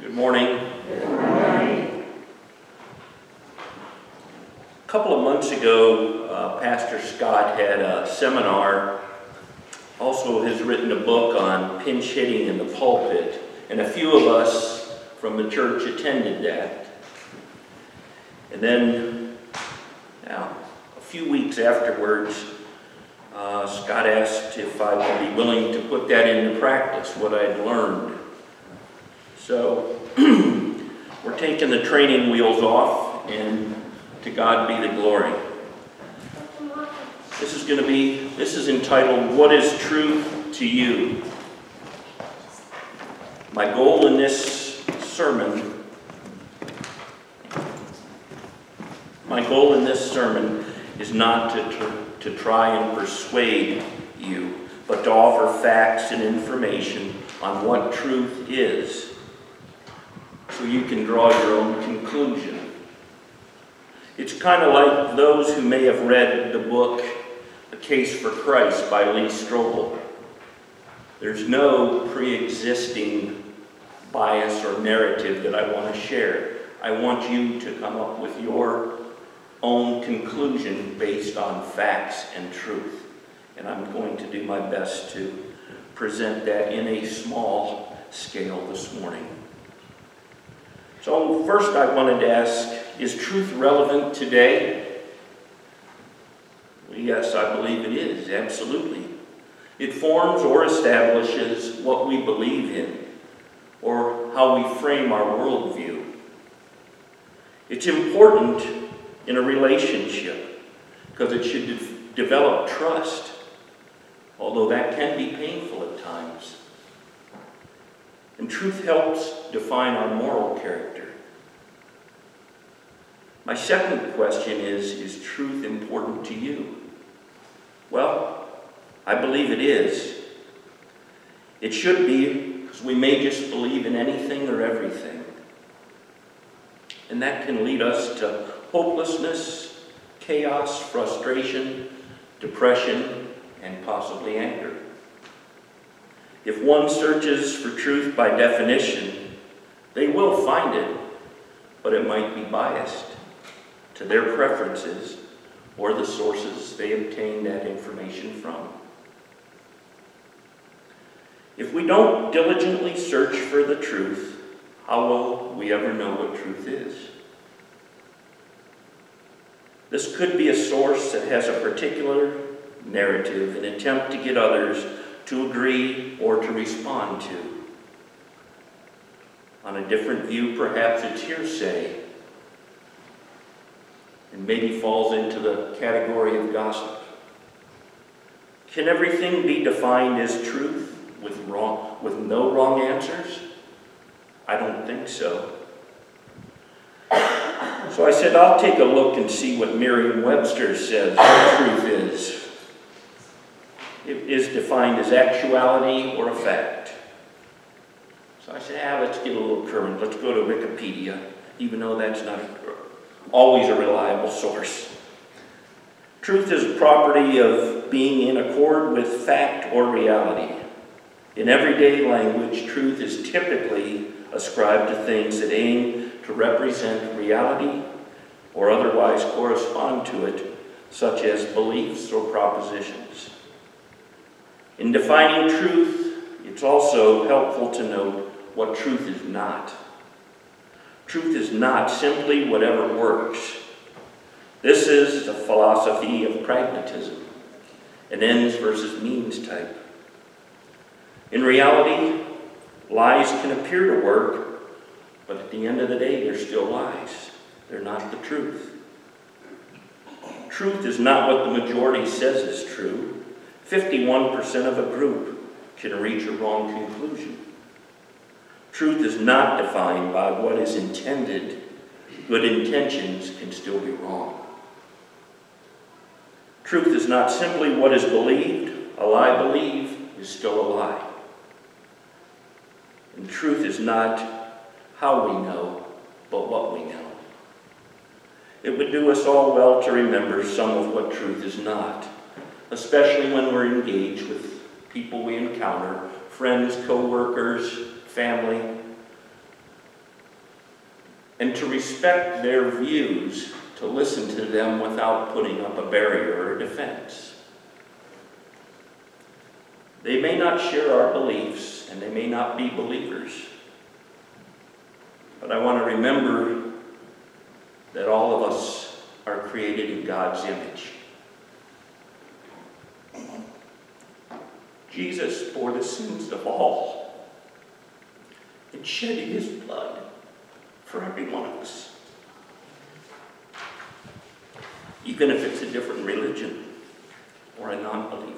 Good morning. Good morning. A couple of months ago, Pastor Scott had a seminar, also has written a book on pinch hitting in the pulpit, and a few of us from the church attended that. And then, a few weeks afterwards, Scott asked if I would be willing to put that into practice, what I'd learned. So, we're taking the training wheels off, and to God be the glory. This is entitled, What is Truth to You? My goal in this sermon is not to try and persuade you, but to offer facts and information on what truth is, so you can draw your own conclusion. It's kind of like those who may have read the book, A Case for Christ by Lee Strobel. There's no pre-existing bias or narrative that I want to share. I want you to come up with your own conclusion based on facts and truth. And I'm going to do my best to present that in a small scale this morning. So first I wanted to ask, is truth relevant today? Well, yes, I believe it is, absolutely. It forms or establishes what we believe in, or how we frame our worldview. It's important in a relationship, because it should develop trust, although that can be painful at times. And truth helps define our moral character. My second question is truth important to you? Well, I believe it is. It should be, because we may just believe in anything or everything. And that can lead us to hopelessness, chaos, frustration, depression, and possibly anger. If one searches for truth by definition, they will find it, but it might be biased to their preferences or the sources they obtain that information from. If we don't diligently search for the truth, how will we ever know what truth is? This could be a source that has a particular narrative, an attempt to get others to agree or to respond to. On a different view, perhaps it's hearsay, and maybe falls into the category of gossip. Can everything be defined as truth with no wrong answers? I don't think so. So I said, I'll take a look and see what Merriam-Webster says truth is. It is defined as actuality or a fact. So I said, let's get a little current. Let's go to Wikipedia, even though that's not always a reliable source. Truth is a property of being in accord with fact or reality. In everyday language, truth is typically ascribed to things that aim to represent reality or otherwise correspond to it, such as beliefs or propositions. In defining truth, it's also helpful to note what truth is not. Truth is not simply whatever works. This is the philosophy of pragmatism, an ends versus means type. In reality, lies can appear to work, but at the end of the day, they're still lies. They're not the truth. Truth is not what the majority says is true. 51% of a group can reach a wrong conclusion. Truth is not defined by what is intended. Good intentions can still be wrong. Truth is not simply what is believed. A lie believed is still a lie. And truth is not how we know, but what we know. It would do us all well to remember some of what truth is not, especially when we're engaged with people we encounter, friends, co-workers, family. and to respect their views, to listen to them without putting up a barrier or a defense. They may not share our beliefs, and they may not be believers, but I want to remember that all of us are created in God's image. Jesus bore the sins of all and shed his blood for every one of us. Even if it's a different religion or a non-believer.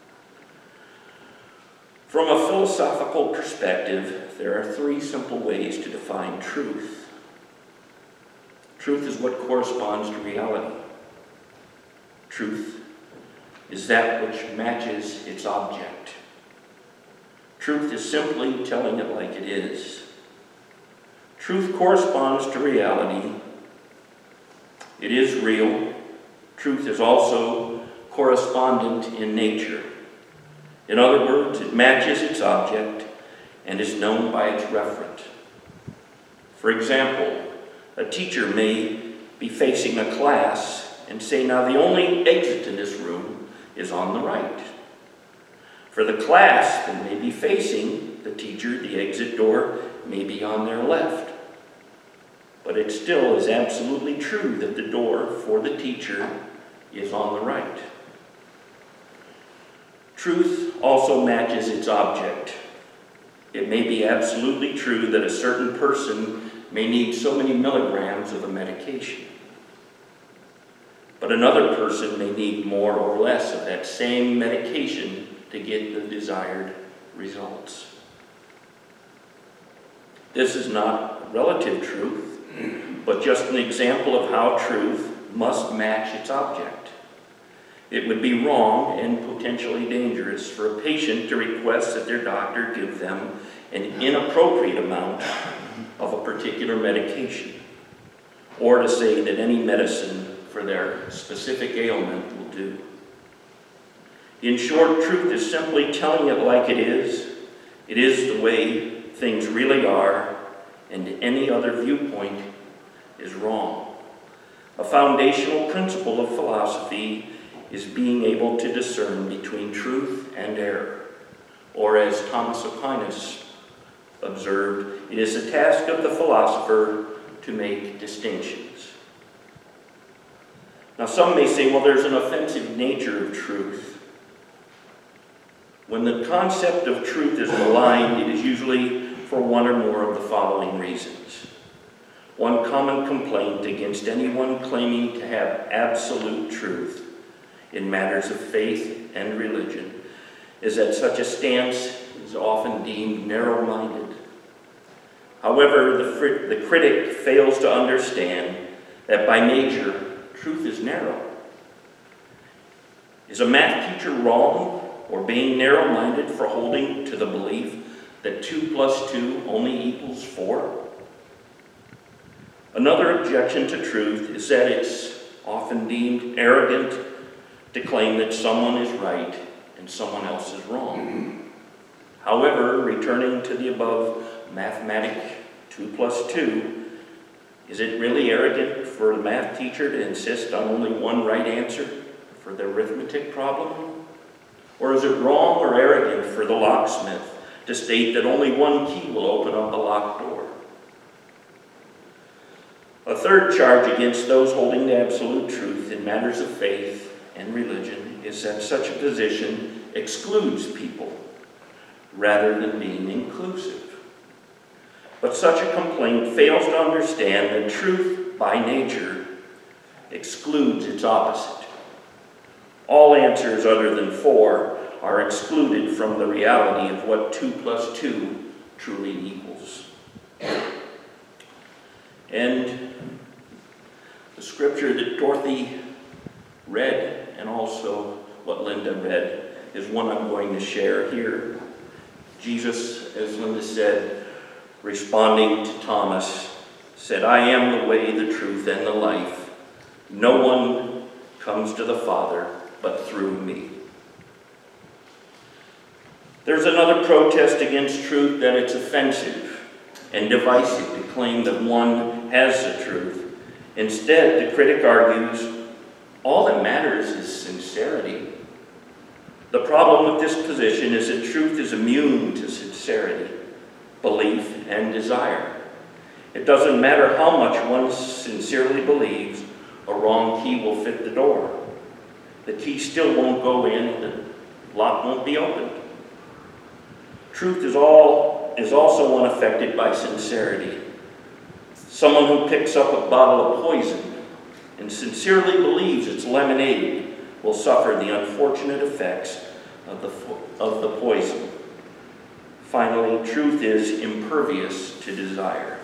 From a philosophical perspective, there are three simple ways to define truth. Truth is what corresponds to reality. Truth is that which matches its object. Truth is simply telling it like it is. Truth corresponds to reality. It is real. Truth is also correspondent in nature. In other words, it matches its object and is known by its referent. For example, a teacher may be facing a class and say, now the only exit to this room is on the right. For the class that may be facing the teacher, the exit door may be on their left. But it still is absolutely true that the door for the teacher is on the right. Truth also matches its object. It may be absolutely true that a certain person may need so many milligrams of a medication. But another person may need more or less of that same medication to get the desired results. This is not relative truth, but just an example of how truth must match its object. It would be wrong and potentially dangerous for a patient to request that their doctor give them an inappropriate amount of a particular medication, or to say that any medicine for their specific ailment will do. In short, truth is simply telling it like it is. It is the way things really are, and any other viewpoint is wrong. A foundational principle of philosophy is being able to discern between truth and error. Or as Thomas Aquinas observed, it is the task of the philosopher to make distinctions. Now some may say, well, there's an offensive nature of truth. When the concept of truth is maligned, it is usually for one or more of the following reasons. One common complaint against anyone claiming to have absolute truth in matters of faith and religion is that such a stance is often deemed narrow-minded. However, the critic fails to understand that by nature, truth is narrow. Is a math teacher wrong or being narrow-minded for holding to the belief that 2 + 2 only equals 4? Another objection to truth is that it's often deemed arrogant to claim that someone is right and someone else is wrong. However, returning to the above mathematic 2 + 2, is it really arrogant for the math teacher to insist on only one right answer for the arithmetic problem? Or is it wrong or arrogant for the locksmith to state that only one key will open up a locked door? A third charge against those holding to absolute truth in matters of faith and religion is that such a position excludes people rather than being inclusive. But such a complaint fails to understand that truth by nature excludes its opposite. All answers other than 4 are excluded from the reality of what 2 + 2 truly equals. And the scripture that Dorothy read, and also what Linda read, is one I'm going to share here. Jesus, as Linda said, responding to Thomas, said, "I am the way, the truth, and the life. No one comes to the Father but through me." There's another protest against truth, that it's offensive and divisive to claim that one has the truth. Instead, the critic argues, all that matters is sincerity. The problem with this position is that truth is immune to sincerity, belief, and desire. It doesn't matter how much one sincerely believes, a wrong key will fit the door. The key still won't go in, and the lock won't be opened. Truth is also unaffected by sincerity. Someone who picks up a bottle of poison and sincerely believes it's lemonade will suffer the unfortunate effects of the poison. Finally, truth is impervious to desire.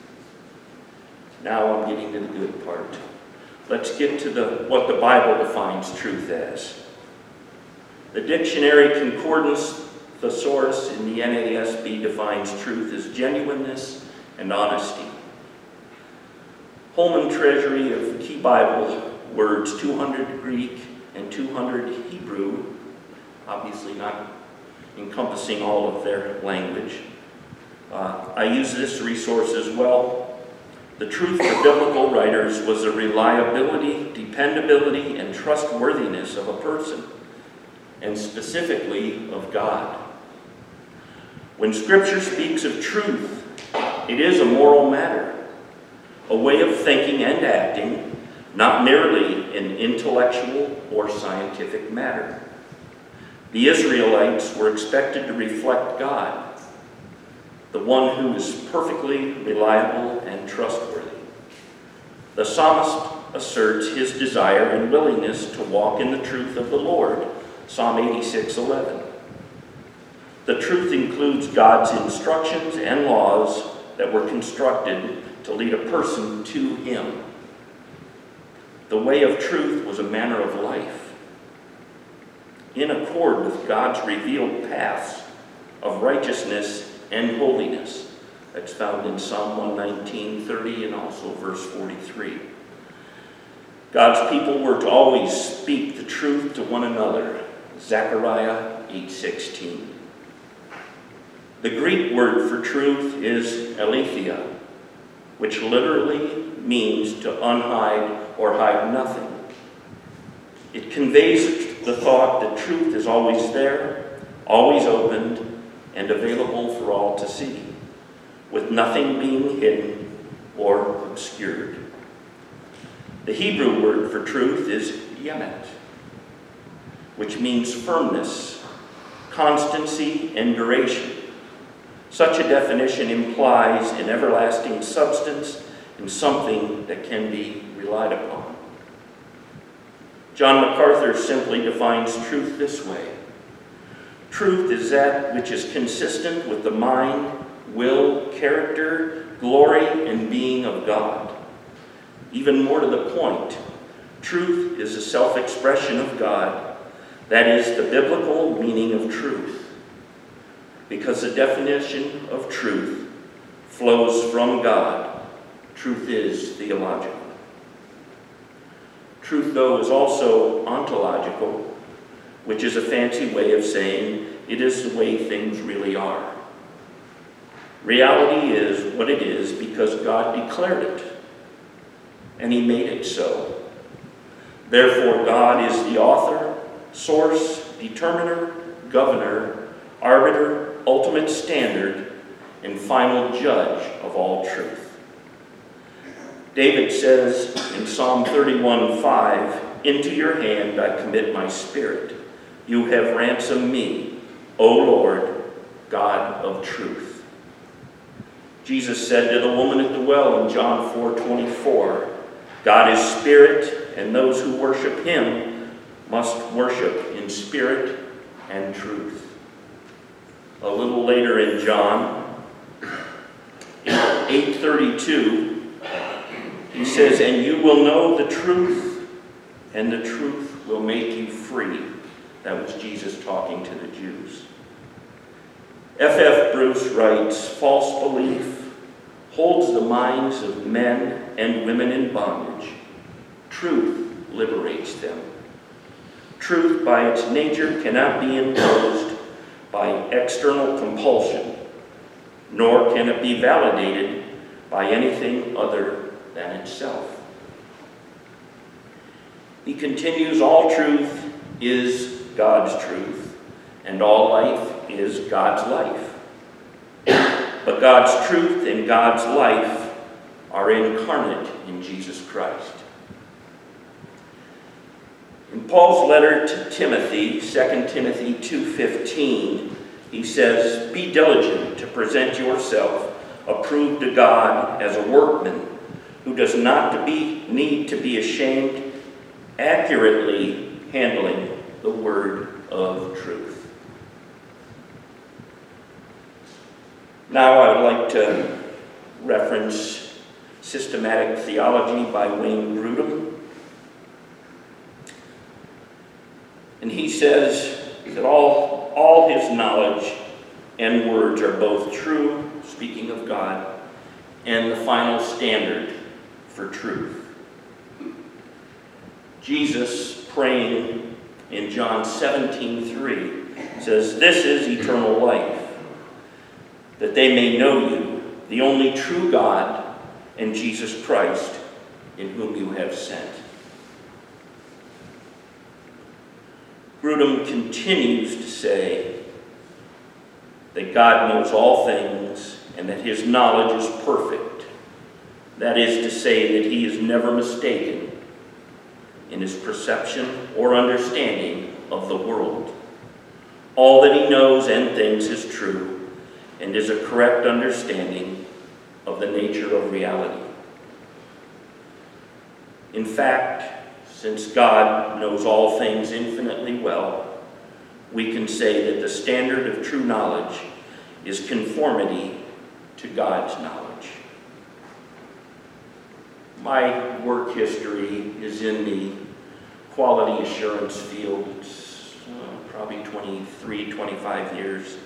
Now I'm getting to the good part. Let's get to what the Bible defines truth as. The dictionary concordance thesaurus in the NASB defines truth as genuineness and honesty. Holman Treasury of Key Bible words, 200 Greek and 200 Hebrew, obviously not encompassing all of their language. I use this resource as well. The truth for biblical writers was the reliability, dependability, and trustworthiness of a person, and specifically of God. When Scripture speaks of truth, it is a moral matter, a way of thinking and acting, not merely an intellectual or scientific matter. The Israelites were expected to reflect God, the one who is perfectly reliable and trustworthy. The psalmist asserts his desire and willingness to walk in the truth of the Lord, Psalm 86:11. The truth includes God's instructions and laws that were constructed to lead a person to Him. The way of truth was a manner of life, in accord with God's revealed paths of righteousness and holiness. That's found in Psalm 119:30 and also verse 43. God's people were to always speak the truth to one another. Zechariah 8:16. The Greek word for truth is aletheia, which literally means to unhide or hide nothing. It conveys the thought that truth is always there, always opened, and available for all to see, with nothing being hidden or obscured. The Hebrew word for truth is yemet, which means firmness, constancy, and duration. Such a definition implies an everlasting substance and something that can be relied upon. John MacArthur simply defines truth this way. Truth is that which is consistent with the mind, will, character, glory, and being of God. Even more to the point, truth is a self-expression of God. That is the biblical meaning of truth. Because the definition of truth flows from God, truth is theological. Truth, though, is also ontological, which is a fancy way of saying it is the way things really are. Reality is what it is because God declared it, and He made it so. Therefore, God is the author, source, determiner, governor, arbiter, ultimate standard, and final judge of all truth. David says in Psalm 31:5, "Into your hand I commit my spirit. You have ransomed me, O Lord, God of truth." Jesus said to the woman at the well in John 4:24, "God is spirit, and those who worship Him must worship in spirit and truth." A little later in John 8:32, He says, "And you will know the truth, and the truth will make you free." That was Jesus talking to the Jews. F.F. Bruce writes, "False belief holds the minds of men and women in bondage. Truth liberates them. Truth by its nature cannot be imposed by external compulsion, nor can it be validated by anything other than itself. He continues, all truth is God's truth, and all life is God's life. But God's truth and God's life are incarnate in Jesus Christ. In Paul's letter to Timothy, 2 Timothy 2:15, he says, "Be diligent to present yourself approved to God as a workman who does not need to be ashamed, accurately handling the word of truth." Now I would like to reference Systematic Theology by Wayne Grudem. And he says that all his knowledge and words are both true, speaking of God, and the final standard for truth. Jesus, praying in John 17:3, says, "This is eternal life, that they may know you, the only true God, and Jesus Christ, in whom you have sent." Grudem continues to say that God knows all things and that his knowledge is perfect. That is to say that he is never mistaken in his perception or understanding of the world. All that he knows and thinks is true and is a correct understanding of the nature of reality. In fact, since God knows all things infinitely well, we can say that the standard of true knowledge is conformity to God's knowledge. My work history is in the quality assurance field. It's probably 23, 25 years.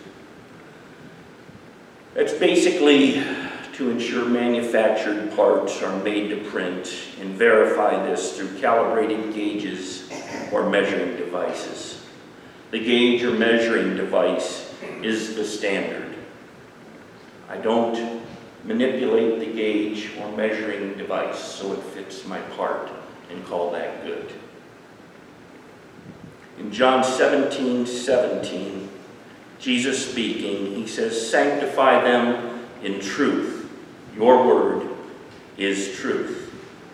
It's basically to ensure manufactured parts are made to print and verify this through calibrated gauges or measuring devices. The gauge or measuring device is the standard. I don't manipulate the gauge or measuring device so it fits my part and call that good. In John 17:17, Jesus speaking, he says, "Sanctify them in truth. Your word is truth."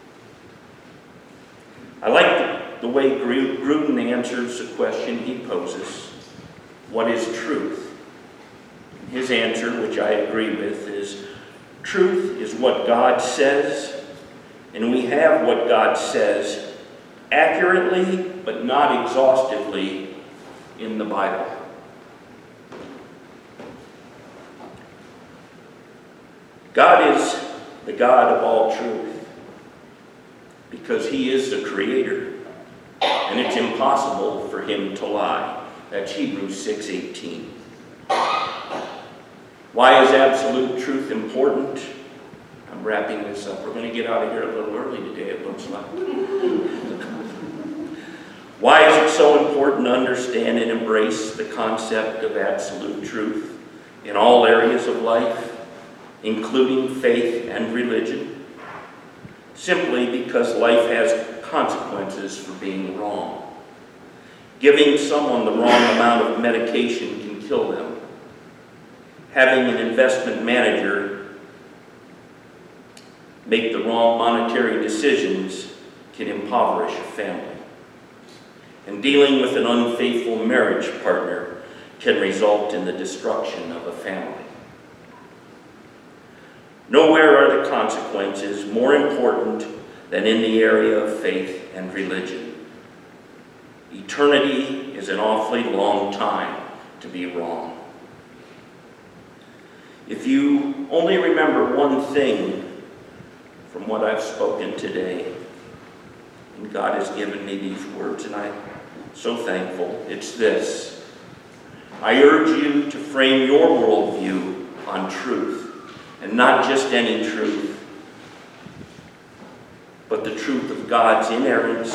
I like the way Grudem answers the question he poses, what is truth? His answer, which I agree with, is truth is what God says, and we have what God says accurately but not exhaustively in the Bible. God is the God of all truth because he is the creator, and it's impossible for him to lie. That's Hebrews 6:18. Why is absolute truth important? I'm wrapping this up. We're going to get out of here a little early today, it looks like. Why is it so important to understand and embrace the concept of absolute truth in all areas of life, including faith and religion? Simply because life has consequences for being wrong. Giving someone the wrong amount of medication can kill them. Having an investment manager make the wrong monetary decisions can impoverish a family. And dealing with an unfaithful marriage partner can result in the destruction of a family. Nowhere are the consequences more important than in the area of faith and religion. Eternity is an awfully long time to be wrong. If you only remember one thing from what I've spoken today, and God has given me these words, and I'm so thankful, it's this. I urge you to frame your worldview on truth, and not just any truth, but the truth of God's inerrant,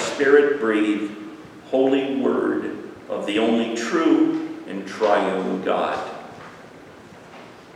spirit-breathed, holy word of the only true and triune God.